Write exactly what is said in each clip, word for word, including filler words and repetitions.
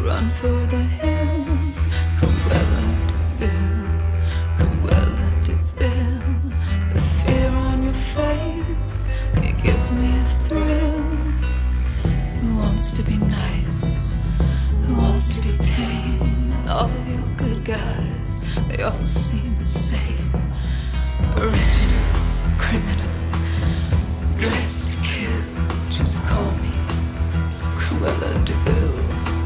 run for the hills. Cruella de Vil, Cruella de Vil. The fear on your face, it gives me a thrill. Who wants to be nice? Who wants to be tame? And all of your good guys, they all seem the same. Original, criminal, dressed to kill. Just call me Cruella de Vil.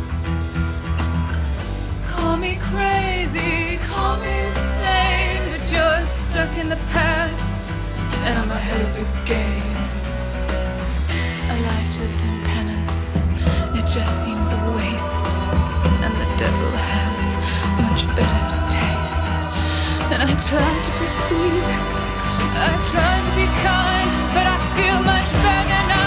Call me crazy, call me insane, but you're stuck in the past, and I'm ahead of your game. A life lived in penance, it just seems a waste, and the devil has much better taste. And I try to be sweet, I try to be kind, but I feel much better now.